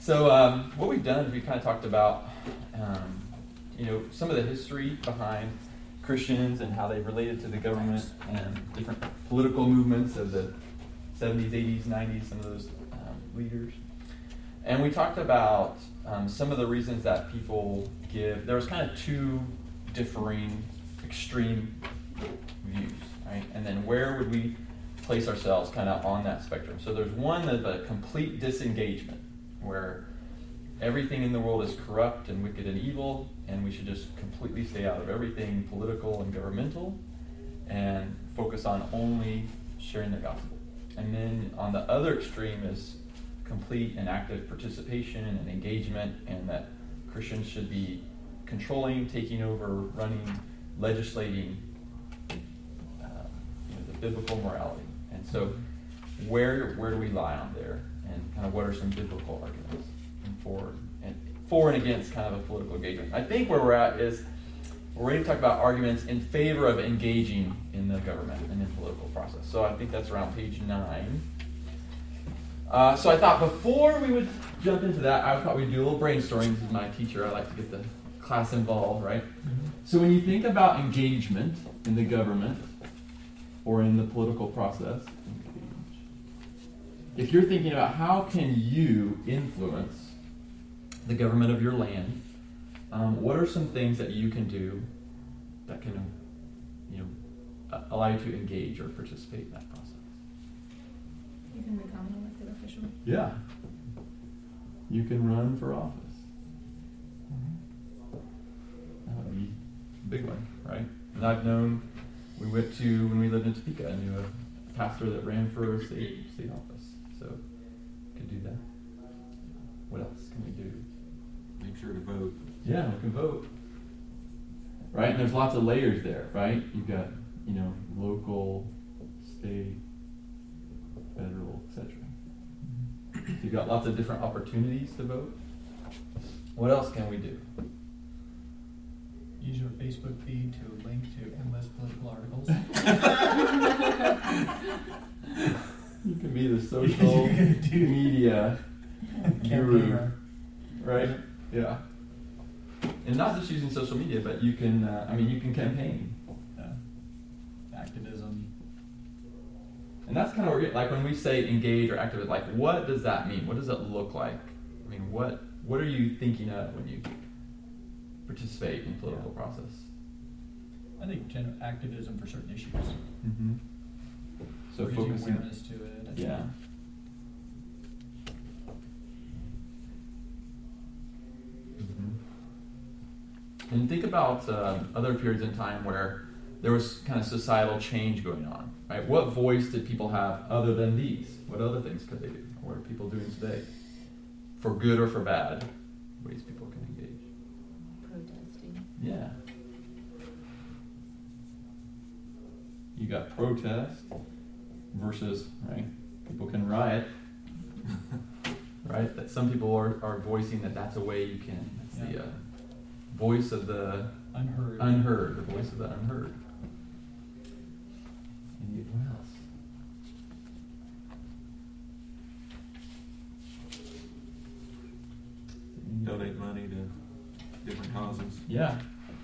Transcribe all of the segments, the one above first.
So what we've done is we kind of talked about, some of the history behind Christians and how they related to the government and different political movements of the 70s, 80s, 90s, some of those leaders. And we talked about some of the reasons that people give. There was kind of two differing extreme views, right? And then where would we place ourselves kind of on that spectrum? So there's one of a complete disengagement, where everything in the world is corrupt and wicked and evil, and we should just completely stay out of everything political and governmental and focus on only sharing the gospel. And then on the other extreme is complete and active participation and engagement, and that Christians should be controlling, taking over, running, legislating the biblical morality. And so where do we lie on there? And kind of what are some biblical arguments for and against kind of a political engagement? I think where we're at is we're ready to talk about arguments in favor of engaging in the government and in the political process. So I think that's around page 9. So I thought before we would jump into that, I thought we'd do a little brainstorming. This is my teacher. I like to get the class involved, right? Mm-hmm. So when you think about engagement in the government or in the political process, if you're thinking about how can you influence the government of your land, what are some things that you can do that can, allow you to engage or participate in that process? You can become an elected official. Yeah. You can run for office. That would be a big one, right? And I've known, when we lived in Topeka, I knew a pastor that ran for a state office. So, could do that. What else can we do? Make sure to vote. Yeah, we can vote. Right? And there's lots of layers there, right? You've got, local, state, federal, etc. So you've got lots of different opportunities to vote. What else can we do? Use your Facebook feed to link to endless political articles. You can be the social media guru, right? Yeah. And not just using social media, but you can, you can campaign. Activism. And that's kind of where, like, when we say engage or activate, like, what does that mean? What does it look like? I mean, what are you thinking of when you participate in the political process? I think activism for certain issues. Mm-hmm. So raising focusing awareness to it. Yeah. Mm-hmm. And think about other periods in time where there was kind of societal change going on, right? What voice did people have other than these? What other things could they do? What are people doing today? For good or for bad? Ways people can engage. Protesting. Yeah. You got protest versus, right? People can riot, right? That some people are voicing that's a way you can. That's the voice of the unheard, the voice of the unheard. And what else? Donate money to different causes. Yeah.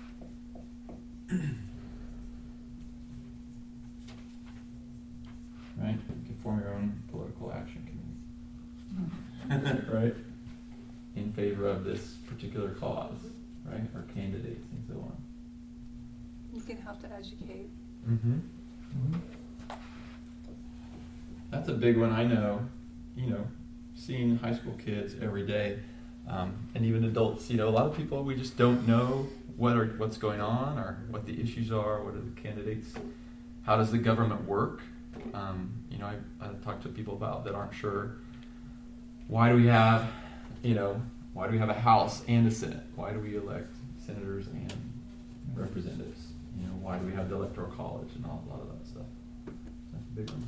Right? You can form your own political action committee. Right? In favor of this particular cause, right? Or candidates and so on. You can help to educate. Mm-hmm. Mm-hmm. That's a big one. I know, seeing high school kids every day, and even adults, a lot of people, we just don't know what's going on or what the issues are, what are the candidates, how does the government work? I talk to people about that aren't sure, why do we have a House and a Senate? Why do we elect senators and representatives? Why do we have the Electoral College and a lot of that stuff? That's a big one.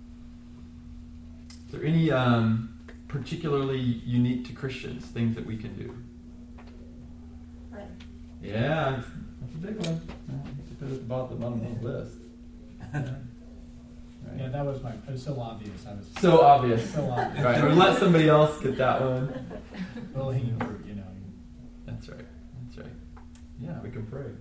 Is there any particularly unique to Christians things that we can do? Right. Yeah, that's a big one. It's put at the bottom of the list. Right? Yeah, it was so obvious. I was So obvious. So obvious. Right, or let somebody else get that one. Low hanging fruit, you know. That's right. That's right. Yeah, we can pray.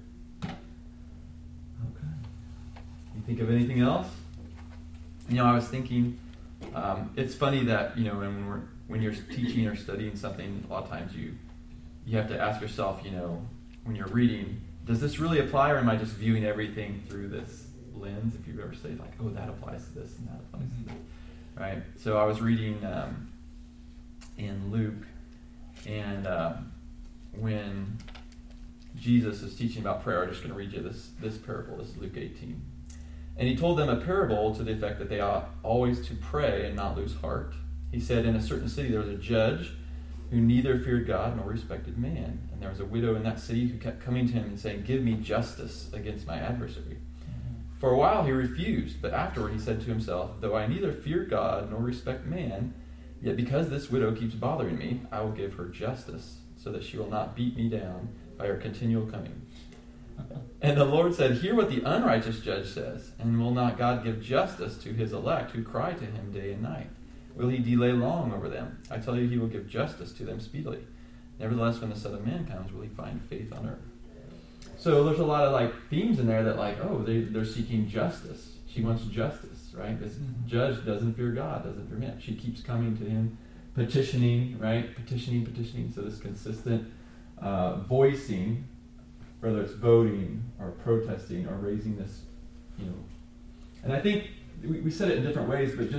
Okay. You think of anything else? I was thinking, it's funny that when you're teaching or studying something, a lot of times you have to ask yourself, when you're reading, does this really apply, or am I just viewing everything through this lens? If you've ever said like, oh, that applies to this and that applies to this, right? So I was reading in Luke, and when Jesus is teaching about prayer, I'm just going to read you this parable. This is Luke 18. And he told them a parable to the effect that they ought always to pray and not lose heart. He said, in a certain city there was a judge who neither feared God nor respected man. And there was a widow in that city who kept coming to him and saying, give me justice against my adversary. For a while he refused, but afterward he said to himself, though I neither fear God nor respect man, yet because this widow keeps bothering me, I will give her justice, so that she will not beat me down by her continual coming. And the Lord said, hear what the unrighteous judge says, and will not God give justice to his elect who cry to him day and night? Will he delay long over them? I tell you, he will give justice to them speedily. Nevertheless, when the Son of Man comes, will he find faith on earth? So there's a lot of themes in there that they're seeking justice. She wants justice, right? This judge doesn't fear God, doesn't fear man. She keeps coming to him, petitioning, right? Petitioning. So this consistent voicing, whether it's voting or protesting or raising this, And I think we said it in different ways, but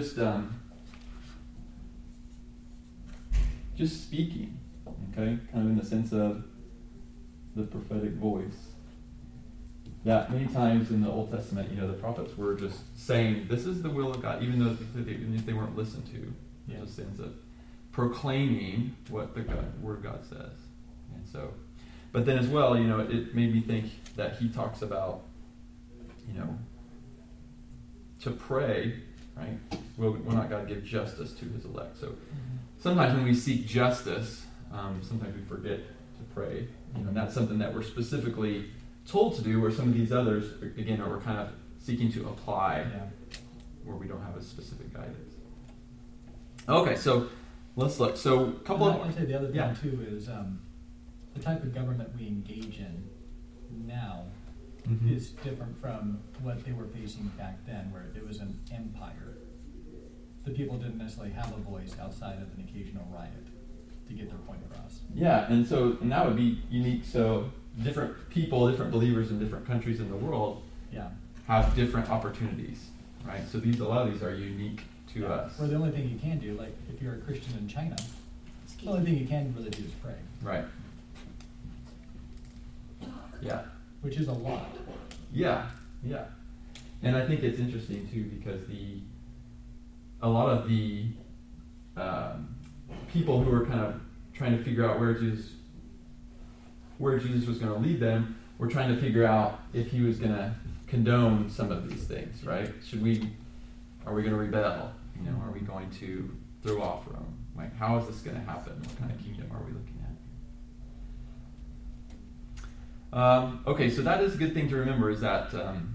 just speaking, okay? Kind of in the sense of the prophetic voice. That many times in the Old Testament, the prophets were just saying, this is the will of God, even if they weren't listened to. There's a sense of proclaiming what the Word of God says. And so, but then as well, it made me think that he talks about, to pray, right? Will not God give justice to his elect? So sometimes when we seek justice, sometimes we forget to pray. And that's something that we're specifically told to do, where some of these others, again, we're kind of seeking to apply where we don't have a specific guidance. Okay, so let's look. So a couple of... I'd say the other thing, too, is the type of government we engage in now is different from what they were facing back then, where it was an empire. The people didn't necessarily have a voice outside of an occasional riot to get their point across. Yeah, and that would be unique. So different people, different believers in different countries in the world have different opportunities, right? So a lot of these are unique to us. Or the only thing you can do, like if you're a Christian in China, the only thing you can really do is pray. Right. Yeah. Which is a lot. Yeah. And I think it's interesting too, because a lot of the people who are kind of trying to figure out where Jesus was going to lead them were trying to figure out if he was going to condone some of these things, right? Are we going to rebel? Are we going to throw off Rome? Like, how is this going to happen? What kind of kingdom are we looking at? Okay, so that is a good thing to remember, is that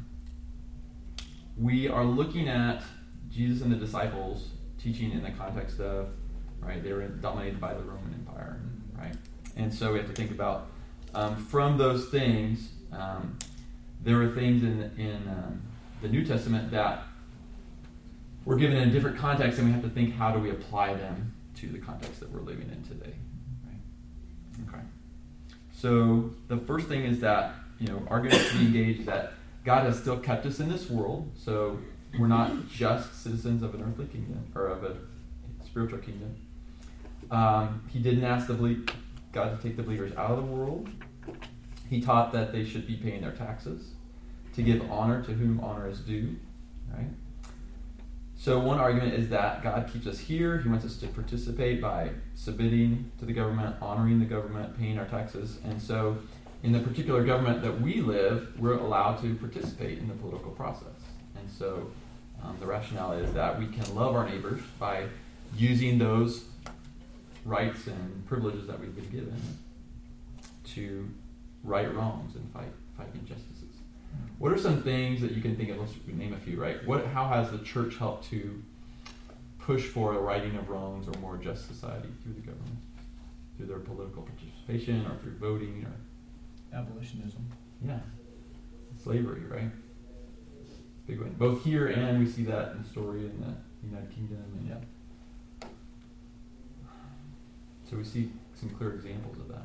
we are looking at Jesus and the disciples teaching in the context of, right, they were dominated by the Roman Empire, right? And so we have to think about, from those things, there were things in the New Testament that were given in a different context, and we have to think, how do we apply them to the context that we're living in today, right? Okay. So the first thing is that, arguments to be engaged that God has still kept us in this world, so we're not just citizens of an earthly kingdom, or of a spiritual kingdom. He didn't ask God to take the believers out of the world. He taught that they should be paying their taxes, to give honor to whom honor is due, right? So one argument is that God keeps us here. He wants us to participate by submitting to the government, honoring the government, paying our taxes. And so in the particular government that we live, we're allowed to participate in the political process. And so the rationale is that we can love our neighbors by using those rights and privileges that we've been given to right wrongs and fight injustices. What are some things that you can think of? Let's name a few, right? How has the church helped to push for a righting of wrongs or more just society through the government? Through their political participation or through voting or... Abolitionism. Yeah. Slavery, right? Big one. Both here and we see that in the story in the United Kingdom. And Yeah. So we see some clear examples of that.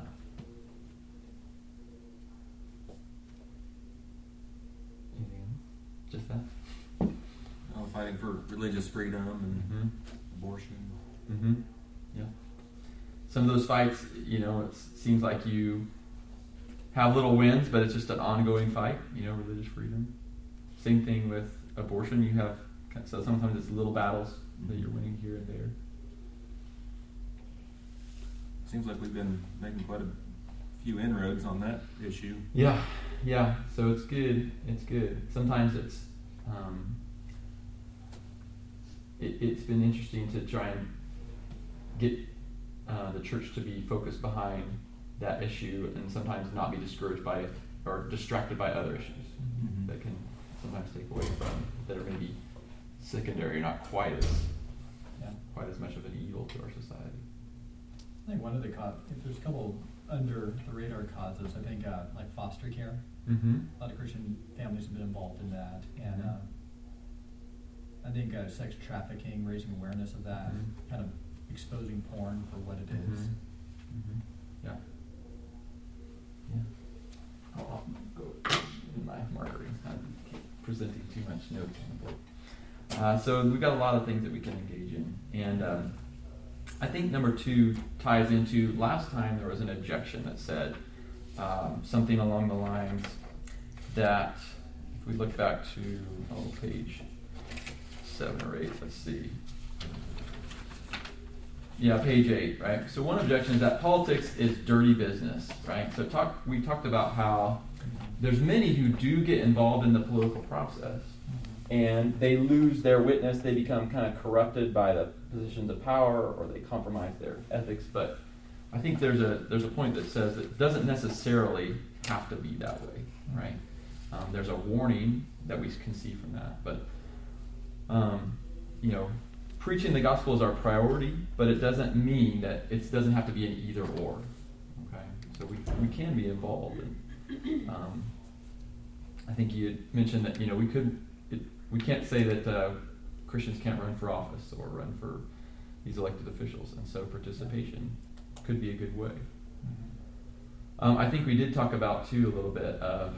Anything else? Just that? Fighting for religious freedom and Mm-hmm. abortion. Mm-hmm. Yeah. Some of those fights, it seems like you have little wins, but it's just an ongoing fight, religious freedom. Same thing with abortion. So sometimes it's little battles that you're winning here and there. Seems like we've been making quite a few inroads on that issue. Yeah. So it's good. Sometimes it's been interesting to try and get the church to be focused behind that issue and sometimes not be discouraged by or distracted by other issues Mm-hmm. that can sometimes take away from, that are maybe secondary, not quite as much of an evil to our society. I think one of the there's a couple under the radar causes. I think like foster care. Mm-hmm. A lot of Christian families have been involved in that, and I think sex trafficking, raising awareness of that, Mhm. kind of exposing porn for what it is. Mm-hmm. Yeah. I'll go in my markering. I'm presenting too much notes on the board. So we've got a lot of things that we can engage in, and I think number 2 ties into last time there was an objection that said something along the lines that, if we look back to page 7 or 8, let's see. Yeah, page 8, right? So one objection is that politics is dirty business, right? So we talked about how there's many who do get involved in the political process, and they lose their witness. They become kind of corrupted by the positions of power, or they compromise their ethics. But I think there's a point that says it doesn't necessarily have to be that way, right? There's a warning that we can see from that, but preaching the gospel is our priority, but it doesn't mean that it doesn't have to be an either or. Okay, so we can be involved. And, I think you had mentioned that we can't say that Christians can't run for office or run for these elected officials, and so participation could be a good way. I think we did talk about too a little bit of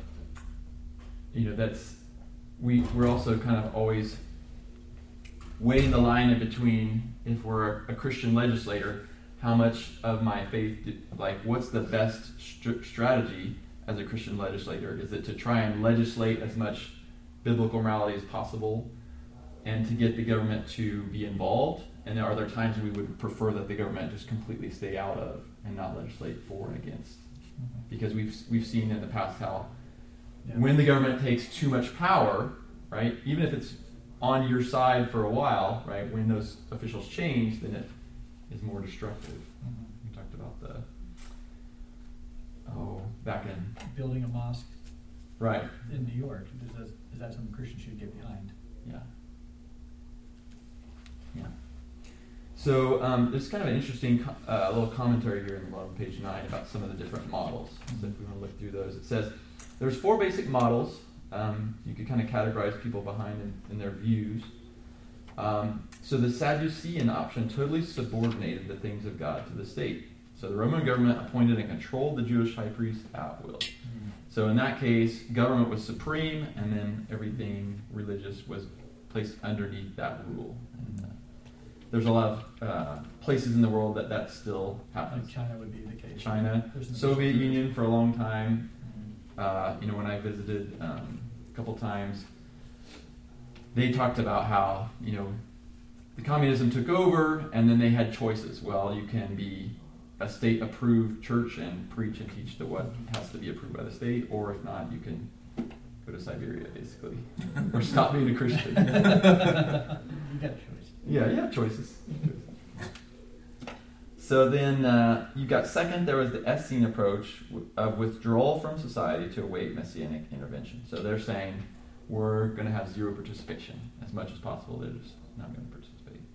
we're also kind of always weighing the line in between, if we're a Christian legislator, how much of my faith, what's the best strategy as a Christian legislator? Is it to try and legislate as much biblical morality as possible and to get the government to be involved? And are there times we would prefer that the government just completely stay out of and not legislate for and against? Because we've seen in the past how when the government takes too much power, right, even if it's on your side for a while, right, when those officials change, then it is more destructive. We talked about back in Building a mosque right. in New York. Is that something Christians should get behind? Yeah. So there's kind of an interesting little commentary here in the bottom of page 9 about some of the different models. So if we want to look through those, it says there's 4 basic models. You could kind of categorize people behind in their views. So the Sadducean option totally subordinated the things of God to the state. So the Roman government appointed and controlled the Jewish high priest at will. So in that case, government was supreme, and then everything religious was placed underneath that rule. And there's a lot of places in the world that still happens. Like China would be the case. China, Soviet Union for a long time. When I visited a couple times, they talked about how the communism took over, and then they had choices. Well, you can be a state-approved church and preach and teach to what has to be approved by the state, or if not, you can go to Siberia, basically, or stop being a Christian. You got a choice. Yeah, you have choices. So then you've got second, there was the Essene approach of withdrawal from society to await messianic intervention. So they're saying we're going to have zero participation as much as possible. They're just not going to participate.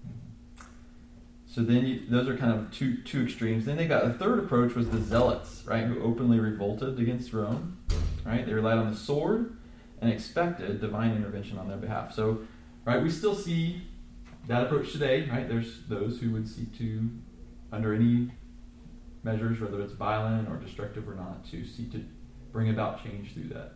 So then those are kind of two extremes. Then they got a third approach was the Zealots, right, who openly revolted against Rome. Right, they relied on the sword and expected divine intervention on their behalf. So, right, we still see that approach today. Right, there's those who would seek to, under any measures, whether it's violent or destructive or not, to seek to bring about change through that.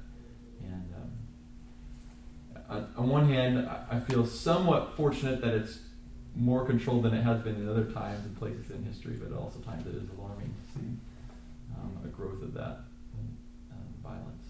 And on one hand, I feel somewhat fortunate that it's more controlled than it has been in other times and places in history, but also times it is alarming to see a growth of that violence.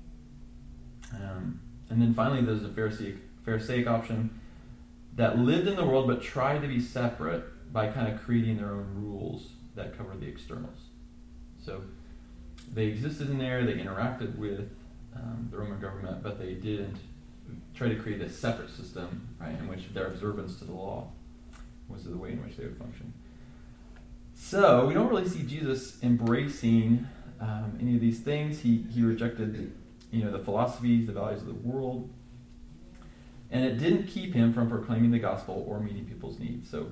And then finally, there's the Pharisaic option that lived in the world but tried to be separate by kind of creating their own rules that cover the externals. So they existed in there, they interacted with the Roman government, but they didn't try to create a separate system, right, in which their observance to the law was the way in which they would function. So we don't really see Jesus embracing any of these things. He rejected, the philosophies, the values of the world, and it didn't keep him from proclaiming the gospel or meeting people's needs. So,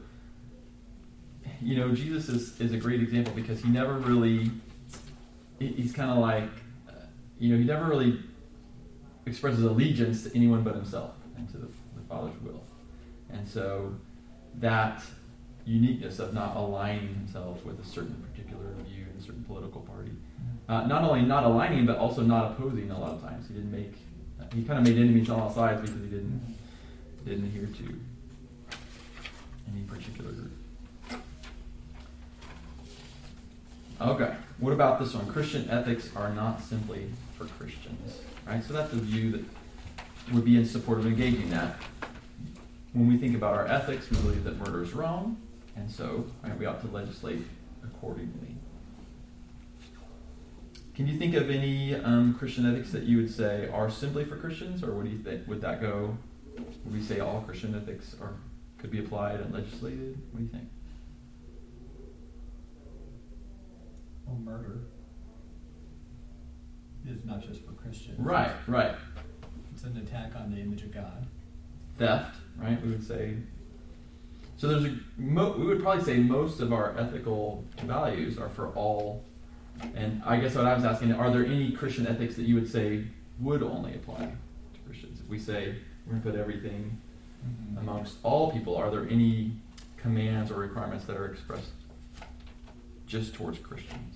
Jesus is a great example because he never really, he's kind of like, he never really expresses allegiance to anyone but himself and to the Father's will. And so that uniqueness of not aligning himself with a certain particular view in a certain political party, not only not aligning but also not opposing a lot of times. He kind of made enemies on all sides because he didn't adhere to any particular group. Okay, what about this one? Christian ethics are not simply for Christians, right? So that's a view that would be in support of engaging that. When we think about our ethics, we believe that murder is wrong, and so we ought to legislate accordingly. Can you think of any Christian ethics that you would say are simply for Christians, or what do you think? Would that go? Would we say all Christian ethics could be applied and legislated? What do you think? Well, murder is not just for Christians. Right. It's an attack on the image of God. Theft, right? We would say. So we would probably say most of our ethical values are for all. And I guess what I was asking, are there any Christian ethics that you would say would only apply to Christians? If we say we're going to put everything amongst all people, are there any commands or requirements that are expressed just towards Christians?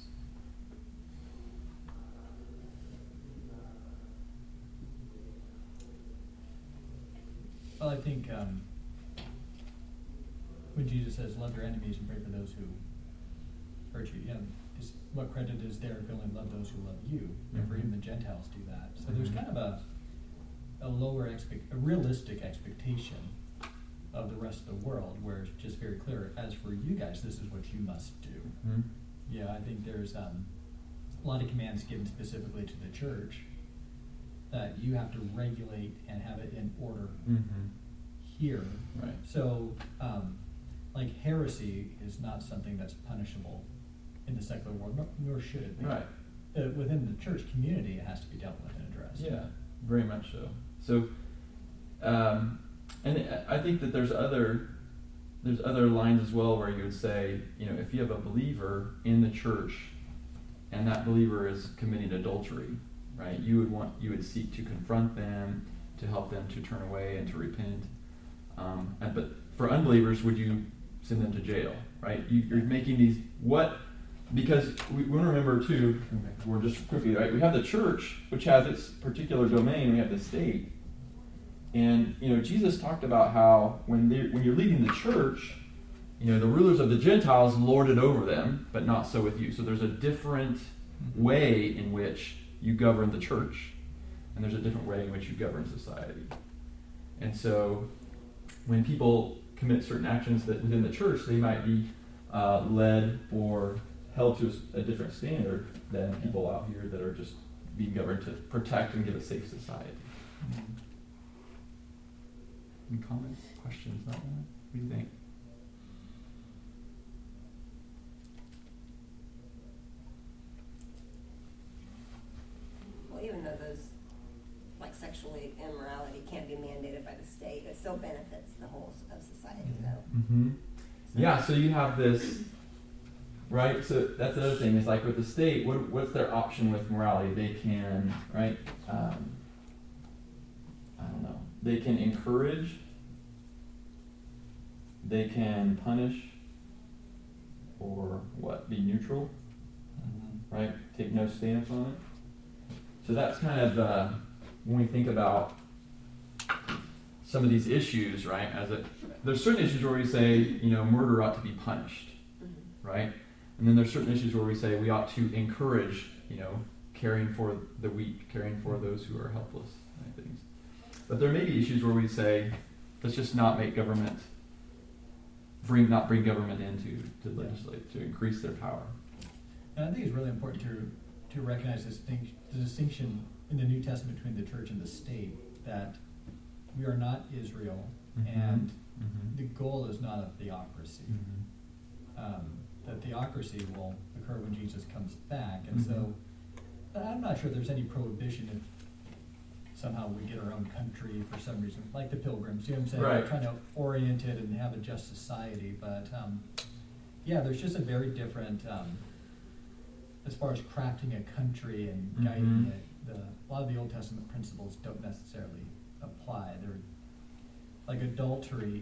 Well, I think when Jesus says, love your enemies and pray for those who hurt you, what credit is there if you only love those who love you? And for even the Gentiles do that. So there's kind of a realistic expectation of the rest of the world where it's just very clear, as for you guys, this is what you must do. Mm-hmm. Yeah, I think there's a lot of commands given specifically to the church that you have to regulate and have it in order here. Right. So, like heresy is not something that's punishable in the secular world, nor should it be. Right. Within the church community, it has to be dealt with and addressed. Yeah, very much so. So, and I think that there's other lines as well where you would say, if you have a believer in the church and that believer is committing adultery, right? You would seek to confront them, to help them to turn away and to repent. But for unbelievers, would you send them to jail, right? You're making these because we want to remember too. We're just quickly, right? We have the church, which has its particular domain. We have the state, and Jesus talked about how when you're leading the church, the rulers of the Gentiles lord it over them, but not so with you. So there's a different way in which you govern the church, and there's a different way in which you govern society. And so when people commit certain actions that within the church, they might be led or held to a different standard than people out here that are just being governed to protect and give a safe society. Any comments, questions about that? What do you think? of those, like sexual immorality can't be mandated by the state. It still benefits the whole of society, though. Mm-hmm. Yeah, so you have this, right? So that's another thing. Is like with the state, what's their option with morality? They can, right? I don't know. They can encourage. They can punish. Or what? Be neutral, right? Take no stance on it. So that's kind of when we think about some of these issues, right? There's certain issues where we say, murder ought to be punished, right? And then there's certain issues where we say we ought to encourage, caring for the weak, caring for those who are helpless, right, things. But there may be issues where we say, let's just not make government, not bring government in to legislate, to increase their power. And I think it's really important to recognize the distinction in the New Testament between the church and the state, that we are not Israel, and the goal is not a theocracy. That theocracy will occur when Jesus comes back, and so I'm not sure there's any prohibition if somehow we get our own country for some reason, like the Pilgrims. You know what I'm saying? Right. We're trying to orient it and have a just society, but there's just a very different, as far as crafting a country and guiding it. A lot of the Old Testament principles don't necessarily apply. They're like adultery.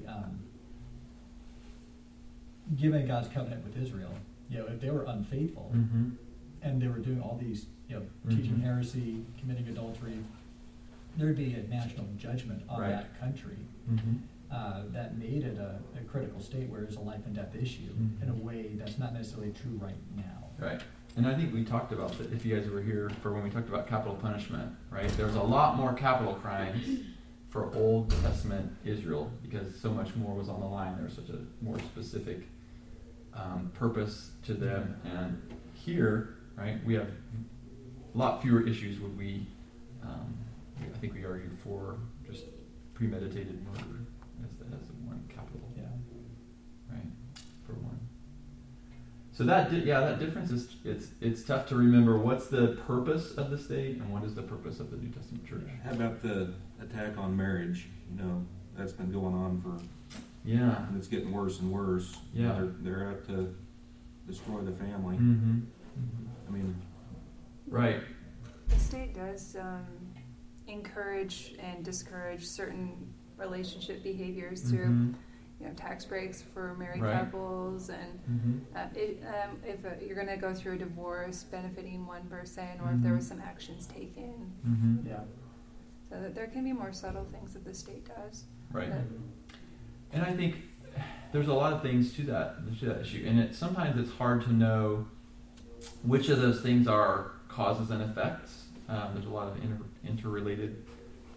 Given God's covenant with Israel, if they were unfaithful and they were doing all these, teaching heresy, committing adultery, there'd be a national judgment on that country that made it a critical state where it's a life and death issue in a way that's not necessarily true right now. Right. And I think we talked about that, if you guys were here for when we talked about capital punishment, right? There's a lot more capital crimes for Old Testament Israel because so much more was on the line. There was such a more specific purpose to them. And here, right, we have a lot fewer issues would we, I think we argued for just premeditated murder as one capital. Yeah. Right, for one. So that difference is it's tough to remember what's the purpose of the state and what is the purpose of the New Testament church. How about the attack on marriage? That's been going on and it's getting worse and worse. Yeah, they're out to destroy the family. I mean, right. The state does encourage and discourage certain relationship behaviors through tax breaks for married couples, and if you're going to go through a divorce, benefiting one person, or if there was some actions taken. So that there can be more subtle things that the state does. Right. And I think there's a lot of things to that issue, and sometimes it's hard to know which of those things are causes and effects. There's a lot of interrelated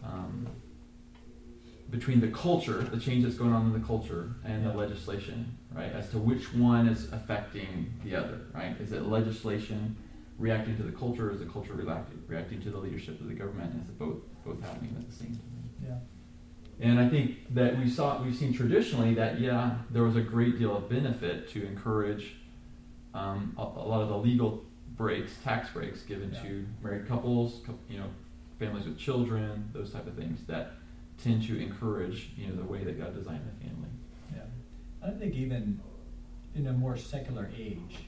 between the culture, the change that's going on in the culture, and the legislation, right? As to which one is affecting the other, right? Is it legislation reacting to the culture, or is the culture reacting to the leadership of the government? Is it both happening at the same time? Yeah. And I think that we've seen traditionally that there was a great deal of benefit to encourage a lot of the legal breaks, tax breaks given to married couples, families with children, those type of things that tend to encourage, the way that God designed the family. Yeah. I think even in a more secular age,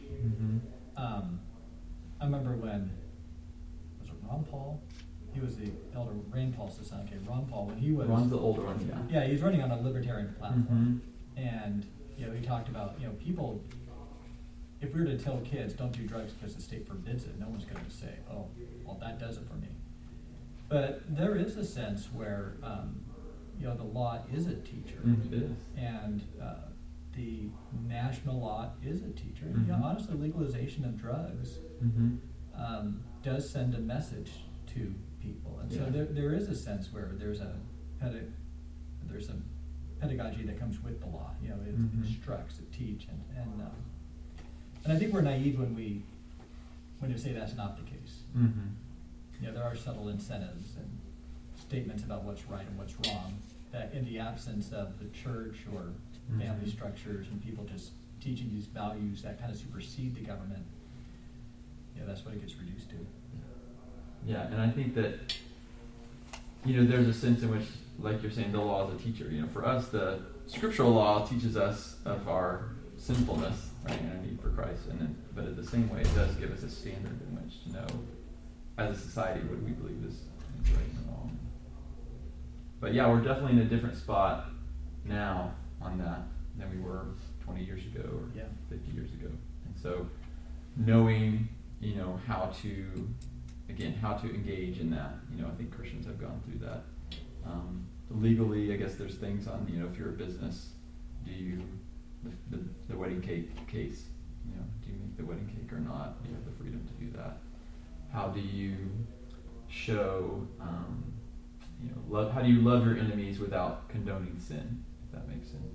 I remember when, was it Ron Paul? He was the elder, Rand Paul's the son. Okay, Ron Paul, when he was... Ron's the older one, Yeah, he's running on a libertarian platform. And, he talked about, people, if we were to tell kids, don't do drugs because the state forbids it, no one's going to say, oh, well, that does it for me. But there is a sense where, the law is a teacher. It is. And the national law is a teacher. And, honestly, legalization of drugs does send a message to people. And so there is a sense where there's some pedagogy that comes with the law. It instructs, it teaches. And I think we're naive when we say that's not the case. There are subtle incentives and statements about what's right and what's wrong that in the absence of the church or family structures and people just teaching these values that kind of supersede the government, that's what it gets reduced to. Yeah, and I think that, there's a sense in which, like you're saying, the law is a teacher. For us, the scriptural law teaches us of our sinfulness, right, and our need for Christ. But in the same way, it does give us a standard in which to know, as a society, what we believe is right and wrong. But yeah, we're definitely in a different spot now on that than we were 20 years ago or 50 years ago. And so knowing, how to engage in that, I think Christians have gone through that. Legally, I guess there's things on, if you're a business, do you, the wedding cake case, do you make the wedding cake or not? You have the freedom to do that. How do you show, how do you love your enemies without condoning sin, if that makes sense?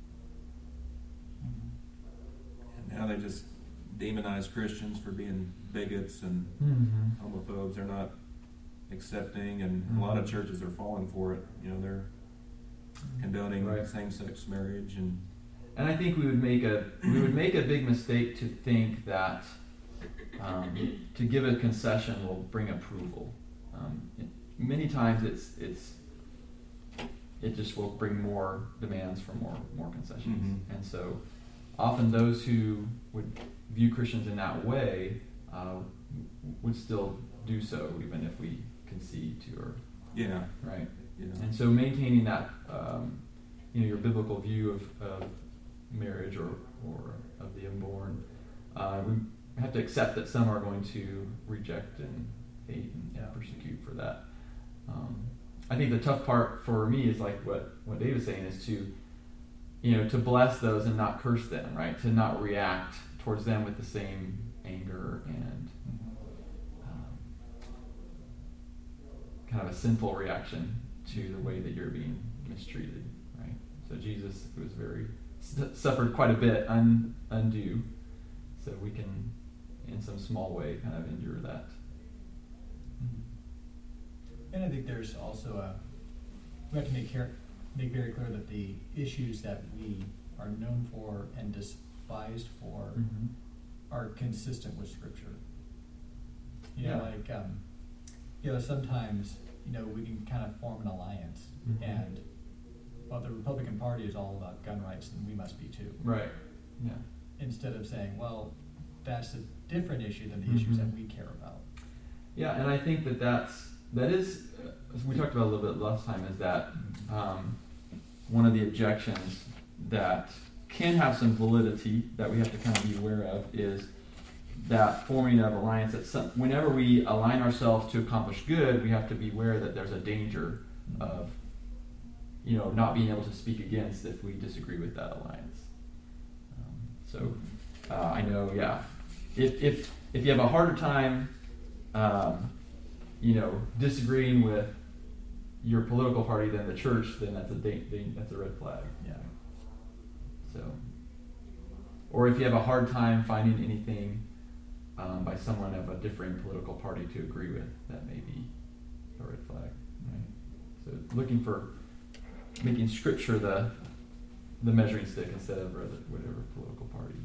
And now they just demonize Christians for being bigots and homophobes. They're not accepting, and a lot of churches are falling for it. They're condoning same-sex marriage, and I think we would make a big mistake to think that to give a concession will bring approval. Many times it just will bring more demands for more concessions, and so often those who would view Christians in that way would still do so, even if we concede to or right. And so maintaining that your biblical view of marriage or of the unborn, we have to accept that some are going to reject and hate and persecute for that. I think the tough part for me is like what Dave is saying is to bless those and not curse them, right? To not react towards them with the same anger and kind of a sinful reaction to the way that you're being mistreated, right? So Jesus was suffered quite a bit undue, so we can, in some small way, kind of endure that. And I think there's also we have to make very clear that the issues that we are known for and despised for are consistent with Scripture. Sometimes we can kind of form an alliance, and the Republican Party is all about gun rights, and we must be too. Right. Yeah. Instead of saying, well, that's a different issue than the issues that we care about. Yeah, and I think that is we talked about a little bit last time, is that one of the objections that can have some validity that we have to kind of be aware of is that forming of alliance. That whenever we align ourselves to accomplish good, we have to be aware that there's a danger of not being able to speak against if we disagree with that alliance. I know, if you have a harder time, disagreeing with your political party than the church, then that's a red flag. Yeah. So, or if you have a hard time finding anything by someone of a differing political party to agree with, that may be a red flag. Right. So, looking for making Scripture the measuring stick instead of whatever political party.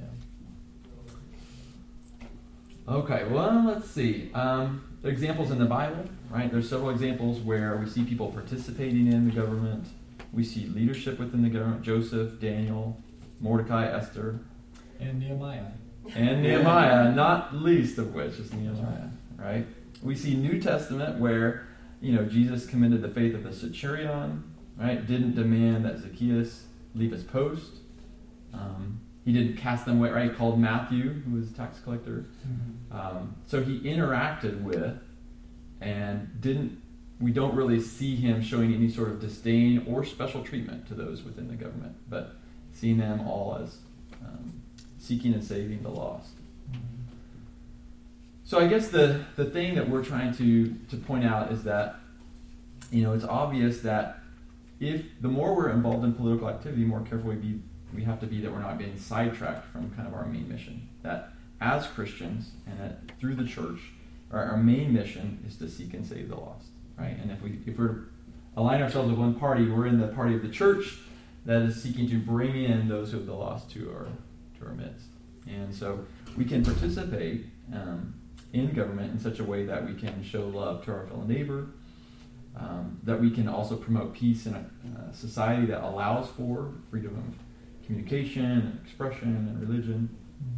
Yeah. Okay. Well, let's see. Examples in the Bible, right? There's several examples where we see people participating in the government. We see leadership within the government: Joseph, Daniel, Mordecai, Esther, and Nehemiah. And Nehemiah, not least of which is Nehemiah, right? We see New Testament where, Jesus commended the faith of the centurion, right? Didn't demand that Zacchaeus leave his post. He didn't cast them away, right? He called Matthew, who was a tax collector. So he interacted with, and we don't really see him showing any sort of disdain or special treatment to those within the government, but seeing them all as seeking and saving the lost. So I guess the thing that we're trying to point out is that, it's obvious that if the more we're involved in political activity, the more careful we have to be that we're not being sidetracked from kind of our main mission. That as Christians and that through the church, our main mission is to seek and save the lost, right? And if we're align ourselves with one party, we're in the party of the church that is seeking to bring in those who have the lost to our midst. And so we can participate in government in such a way that we can show love to our fellow neighbor, that we can also promote peace in a society that allows for freedom of communication and expression and religion.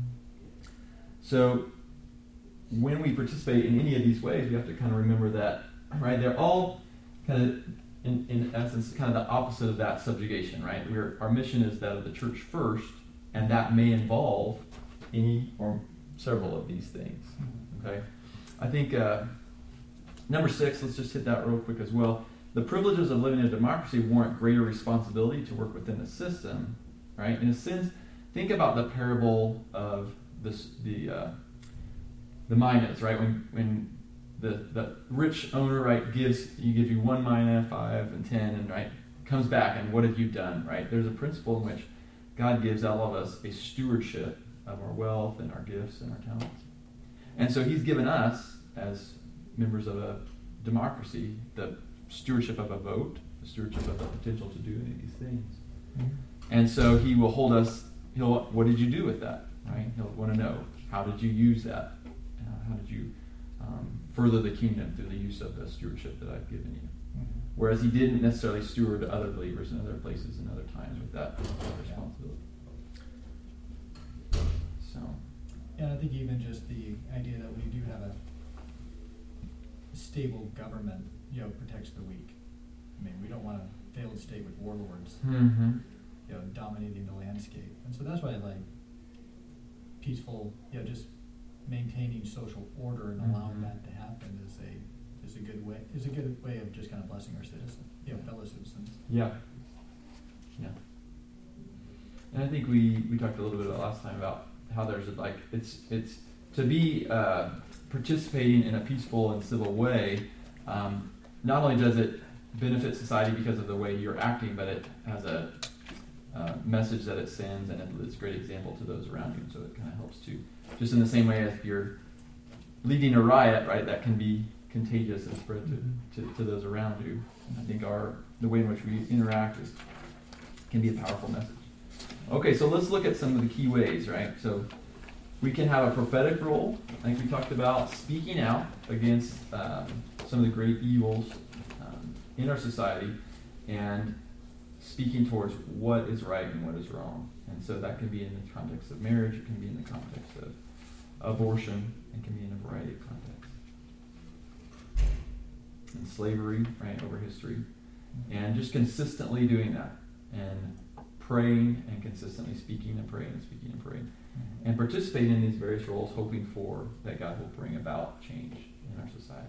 So when we participate in any of these ways, we have to kind of remember that, right, they're all kind of, in essence, kind of the opposite of that subjugation, right? Our mission is that of the church first, and that may involve any or several of these things, okay? I think number 6, let's just hit that real quick as well. The privileges of living in a democracy warrant greater responsibility to work within the system, right? In a sense, think about the parable of the minas, right? When the rich owner, right, gives you 1 mina, 5, and 10, and right comes back, and what have you done, right? There's a principle in which God gives all of us a stewardship of our wealth and our gifts and our talents, and so He's given us as members of a democracy the stewardship of a vote, the stewardship of the potential to do any of these things, and so He will hold us. What did you do with that, right? He'll want to know, how did you use that? How did you further the kingdom through the use of the stewardship that I've given you? Whereas He didn't necessarily steward other believers in other places and other times with that responsibility. So, yeah, I think even just the idea that we do have a stable government, protects the weak. I mean, we don't want a failed state with warlords, dominating the landscape, and so that's why I like peaceful, just maintaining social order and allowing that to happen is a good way of just kind of blessing our citizens, fellow citizens. Yeah. And I think we talked a little bit about last time about how there's it's to be participating in a peaceful and civil way. Not only does it benefit society because of the way you're acting, but it has a message that it sends, and it's a great example to those around you. So it kind of helps too. Just in the same way as if you're leading a riot, right, that can be contagious and spread to those around you. And I think the way in which we interact can be a powerful message. Okay, so let's look at some of the key ways, right? So we can have a prophetic role, like we talked about, speaking out against some of the great evils in our society, and speaking towards what is right and what is wrong. And so that can be in the context of marriage, it can be in the context of abortion, it can be in a variety of contexts. And slavery, right, over history. And just consistently doing that, and praying, and consistently speaking and praying and speaking and praying. And participating in these various roles, hoping for that God will bring about change in our society.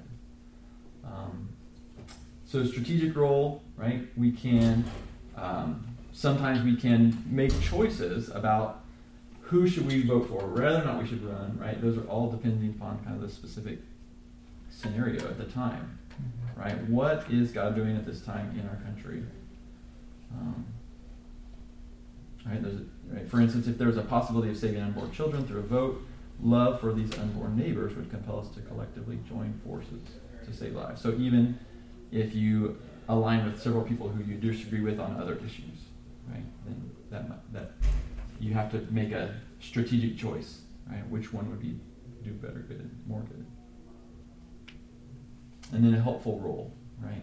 So strategic role, right, we can... sometimes we can make choices about who should we vote for, whether or not we should run, right? Those are all depending upon kind of the specific scenario at the time, right? What is God doing at this time in our country? Right? For instance, if there's a possibility of saving unborn children through a vote, love for these unborn neighbors would compel us to collectively join forces to save lives. So even if you align with several people who you disagree with on other issues, right? Then that you have to make a strategic choice, right? Which one would do better good, more good? And then a helpful role, right?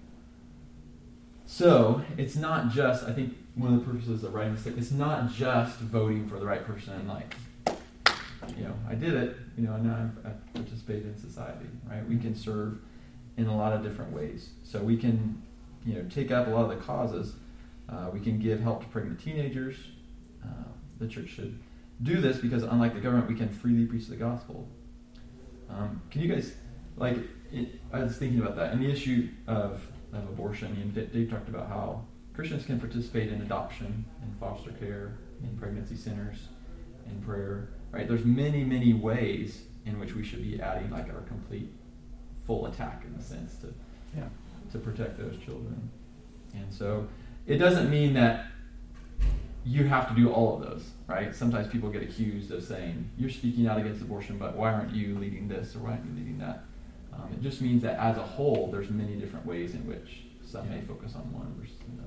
So it's not just, I think one of the purposes of writing this, it's not just voting for the right person, like, I did it, and now I've participated in society, right? We can serve in a lot of different ways. So we can, take up a lot of the causes. We can give help to pregnant teenagers. The church should do this because, unlike the government, we can freely preach the gospel. Can you guys, I was thinking about that. And the issue of abortion, Dave talked about how Christians can participate in adoption, in foster care, in pregnancy centers, in prayer, right? There's many, many ways in which we should be adding our complete full attack, in a sense, to protect those children. And so it doesn't mean that you have to do all of those, right? Sometimes people get accused of saying, you're speaking out against abortion, but why aren't you leading this or why aren't you leading that? It just means that as a whole, there's many different ways in which some may focus on one versus another.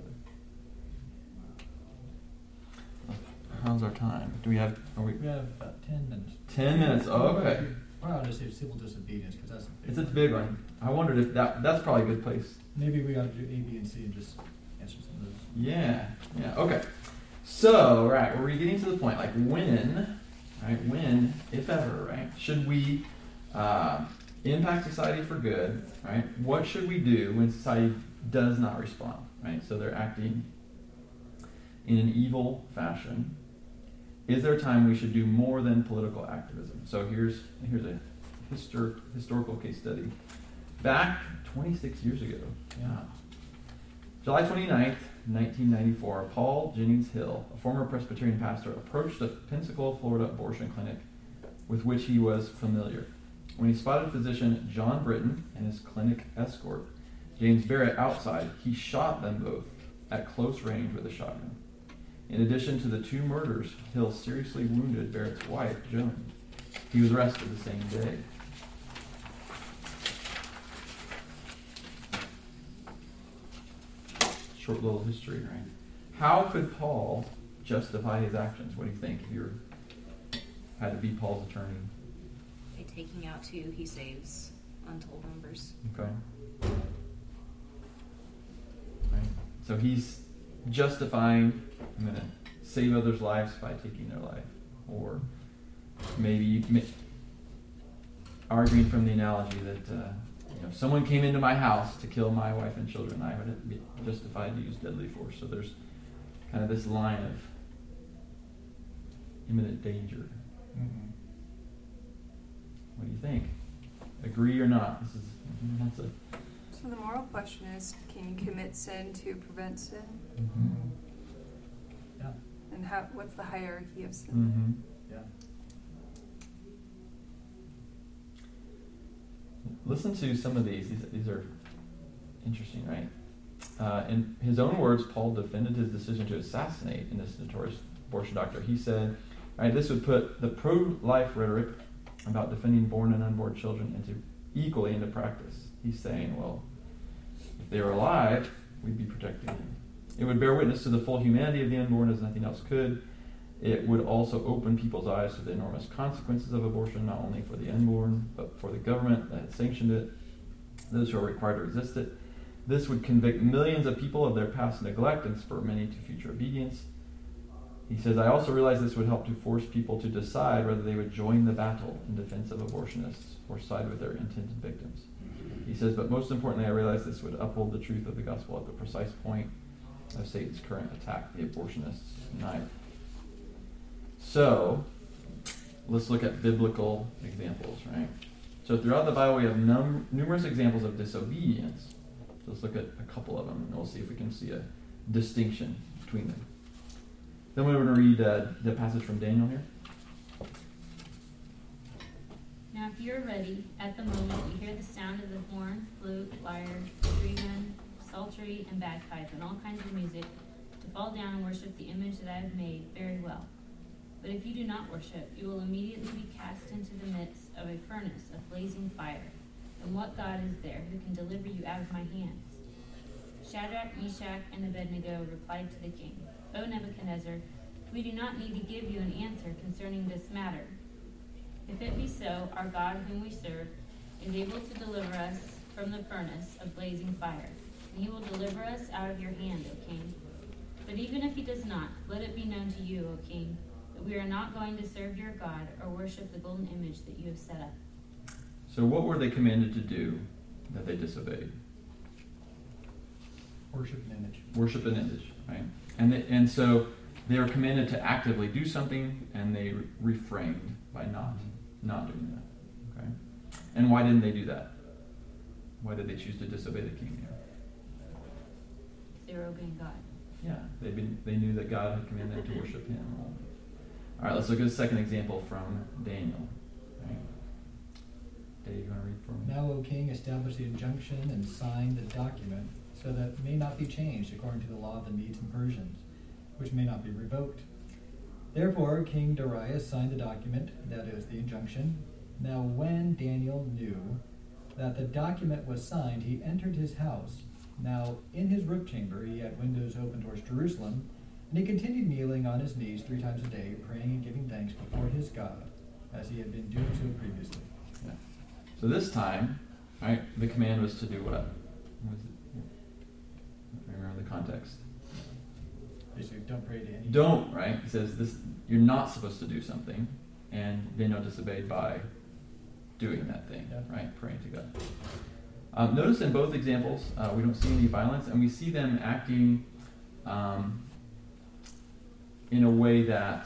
How's our time? We have about 10 minutes. 10 minutes. Oh, okay. Or I'll just say civil disobedience, because that's It's a big one. I wondered if that's probably a good place. Maybe we ought to do A, B, and C and just answer some of those. Yeah, okay. So, right, we're getting to the point, like when, if ever, right, should we impact society for good, right? What should we do when society does not respond, right? So they're acting in an evil fashion. Is there a time we should do more than political activism? So here's a historical case study. Back 26 years ago, July 29th, 1994, Paul Jennings Hill, a former Presbyterian pastor, approached a Pensacola, Florida abortion clinic with which he was familiar. When he spotted physician John Britton and his clinic escort, James Barrett, outside, he shot them both at close range with a shotgun. In addition to the 2 murders, Hill seriously wounded Barrett's wife, Joan. He was arrested the same day. Short little history, right? How could Paul justify his actions? What do you think if you had to be Paul's attorney? By taking out 2, he saves untold numbers. Okay. Right. So he's justifying, I'm going to save others' lives by taking their life. Or maybe arguing from the analogy that if someone came into my house to kill my wife and children, I would be justified to use deadly force. So there's kind of this line of imminent danger. Mm-hmm. What do you think? Agree or not? So the moral question is, can you commit sin to prevent sin? Mm-hmm. Yeah. And what's the hierarchy of sin? Mm-hmm. Yeah. Listen to some of these. These are interesting, right? In his own words, Paul defended his decision to assassinate in this notorious abortion doctor. He said, right, this would put the pro-life rhetoric about defending born and unborn children equally into practice. He's saying, well, if they were alive, we'd be protecting them. It would bear witness to the full humanity of the unborn as nothing else could. It would also open people's eyes to the enormous consequences of abortion, not only for the unborn, but for the government that had sanctioned it, those who are required to resist it. This would convict millions of people of their past neglect and spur many to future obedience. He says, I also realize this would help to force people to decide whether they would join the battle in defense of abortionists or side with their intended victims. He says, but most importantly, I realize this would uphold the truth of the gospel at the precise point of Satan's current attack, the abortionist's knife. So, let's look at biblical examples, right? So throughout the Bible, we have numerous examples of disobedience. So let's look at a couple of them, and we'll see if we can see a distinction between them. Then we're going to read the passage from Daniel here. Now if you're ready, at the moment you hear the sound of the horn, flute, lyre, stringman, psaltery, and bagpipe, and all kinds of music, to fall down and worship the image that I have made, very well. But if you do not worship, you will immediately be cast into the midst of a furnace of blazing fire. And what God is there who can deliver you out of my hands? Shadrach, Meshach, and Abednego replied to the king, O Nebuchadnezzar, we do not need to give you an answer concerning this matter. If it be so, our God whom we serve is able to deliver us from the furnace of blazing fire, and he will deliver us out of your hand, O king. But even if he does not, let it be known to you, O king, that we are not going to serve your God or worship the golden image that you have set up. So what were they commanded to do that they disobeyed? Worship an image. Worship an image, right? And so they were commanded to actively do something, and they refrained by not doing that. Okay? And why didn't they do that? Why did they choose to disobey the king here? They were obeying God. Yeah, they knew that God had commanded them to worship him only. All right, let's look at a second example from Daniel. Right? Dave, you want to read for me? Now, O king, establish the injunction and sign the document, so that it may not be changed according to the law of the Medes and Persians, which may not be revoked. Therefore, King Darius signed the document, that is, the injunction. Now, when Daniel knew that the document was signed, he entered his house. Now, in his roof chamber, he had windows open towards Jerusalem, and he continued kneeling on his knees 3 times a day, praying and giving thanks before his God, as he had been doing so previously. So this time, right, the command was to do what? What was it? I remember the context. Basically, don't pray to anyone. Don't, right? It says this: you're not supposed to do something, and Daniel disobeyed by doing that thing, right? Praying to God. Notice in both examples, we don't see any violence, and we see them acting in a way that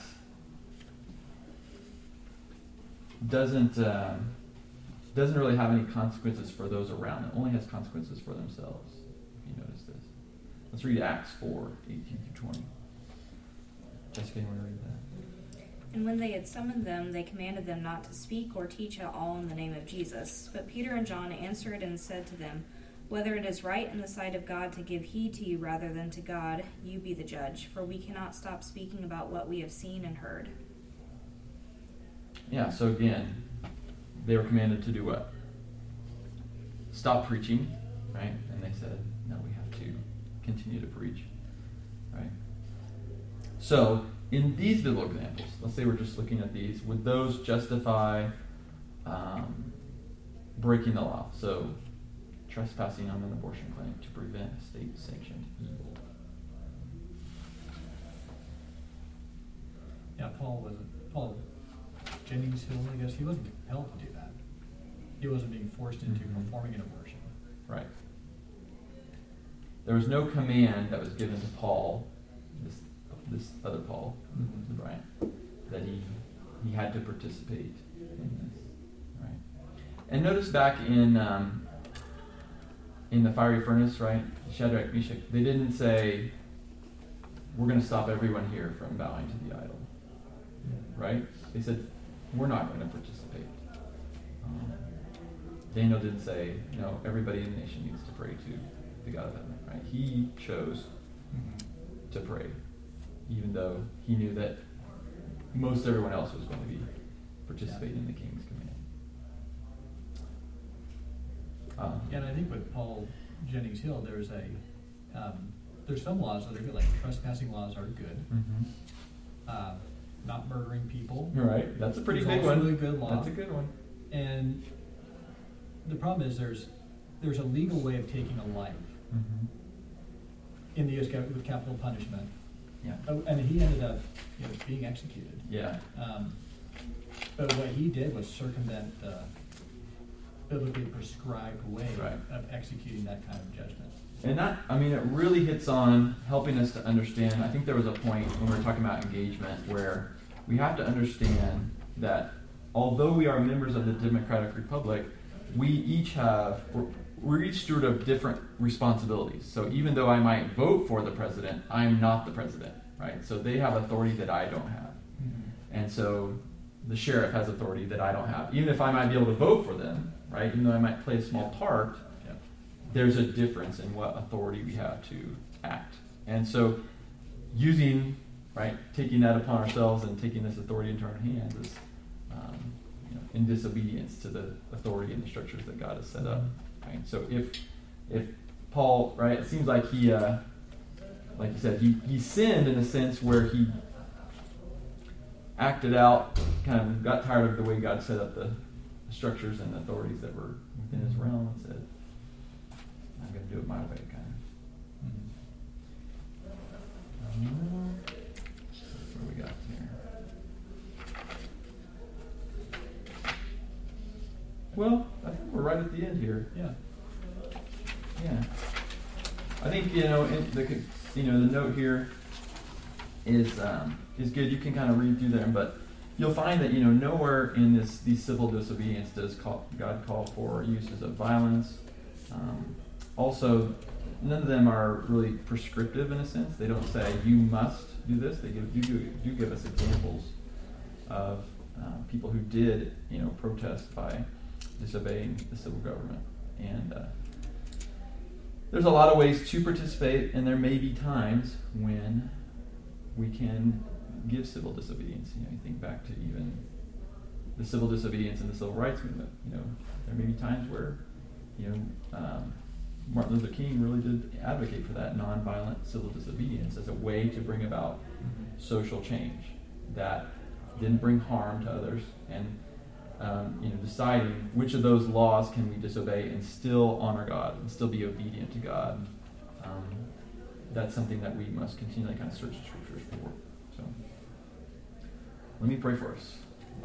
doesn't really have any consequences for those around them. It only has consequences for themselves, if you notice this. Let's read Acts 4:18-20. Jessica, you want to read that? And when they had summoned them, they commanded them not to speak or teach at all in the name of Jesus. But Peter and John answered and said to them, whether it is right in the sight of God to give heed to you rather than to God, you be the judge, for we cannot stop speaking about what we have seen and heard. Yeah, so again, they were commanded to do what? Stop preaching, right? And they said, no, we have to continue to preach, right? So, in these biblical examples, let's say we're just looking at these, would those justify breaking the law? So, trespassing on an abortion clinic to prevent a state-sanctioned evil. Yeah, Paul Jennings Hill, I guess, he wasn't compelled to do that. He wasn't being forced into performing an abortion. Right. There was no command that was given to Paul, this other Paul, right, that he had to participate in this, right? And notice back in the fiery furnace, right, Shadrach, Meshach, they didn't say, we're going to stop everyone here from bowing to the idol, right? They said, we're not going to participate. Daniel didn't say, no, everybody in the nation needs to pray to the God of heaven, right? He chose to pray, even though he knew that most everyone else was going to be participating in the king's command. And I think with Paul Jennings Hill, there's some laws that are good, like trespassing laws are good. Not murdering people. Right, that's a pretty There's big also one. a really good law. That's a good one. And the problem is there's a legal way of taking a life in the U.S. with capital punishment. Yeah. And he ended up being executed. Yeah. But what he did was circumvent the biblically prescribed way of executing that kind of judgment. And that, I mean, it really hits on helping us to understand. I think there was a point when we were talking about engagement where we have to understand that although we are members of the Democratic Republic, we're each steward of different responsibilities. So even though I might vote for the president, I'm not the president, right? So they have authority that I don't have. And so the sheriff has authority that I don't have. Even if I might be able to vote for them, right? Even though I might play a small part, there's a difference in what authority we have to act. And so taking that upon ourselves and taking this authority into our hands is in disobedience to the authority and the structures that God has set up. Right? So if Paul, right, it seems like he, like you said, he sinned in a sense where he acted out, kind of got tired of the way God set up the structures and authorities that were within his realm and said, I'm going to do it my way, kind of. What do we got here? Well, I think we're right at the end here. Yeah. Yeah. I think the note here is good. You can kind of read through them, but you'll find that nowhere in these civil disobedience does God call for uses of violence. Also, none of them are really prescriptive in a sense. They don't say you must do this. They do give us examples of people who did protest by disobeying the civil government. And there's a lot of ways to participate, and there may be times when we can give civil disobedience. You think back to even the civil disobedience in the civil rights movement. There may be times where Martin Luther King really did advocate for that nonviolent civil disobedience as a way to bring about social change that didn't bring harm to others. And deciding which of those laws can we disobey and still honor God and still be obedient to God. That's something that we must continually kind of search the scriptures for. So, let me pray for us.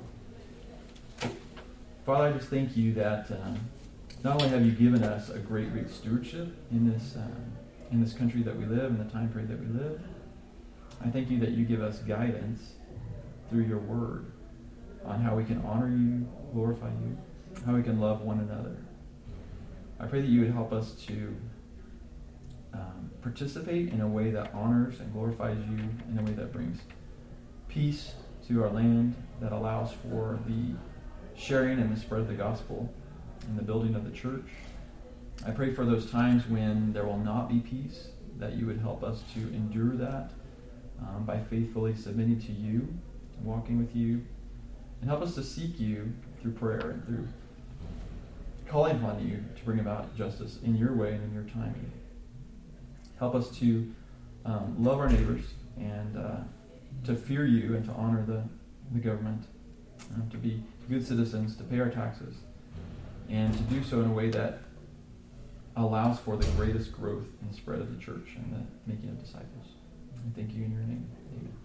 Father, I just thank you that not only have you given us a great stewardship in this country that we live, in the time period that we live, I thank you that you give us guidance through your word on how we can honor you, glorify you, how we can love one another. I pray that you would help us to participate in a way that honors and glorifies you, in a way that brings peace to our land, that allows for the sharing and the spread of the gospel and the building of the church. I pray for those times when there will not be peace, that you would help us to endure that by faithfully submitting to you, walking with you, and help us to seek you through prayer and through calling upon you to bring about justice in your way and in your timing. Help us to love our neighbors and to fear you and to honor the government, to be good citizens, to pay our taxes, and to do so in a way that allows for the greatest growth and spread of the church and the making of disciples. I thank you in your name. Amen.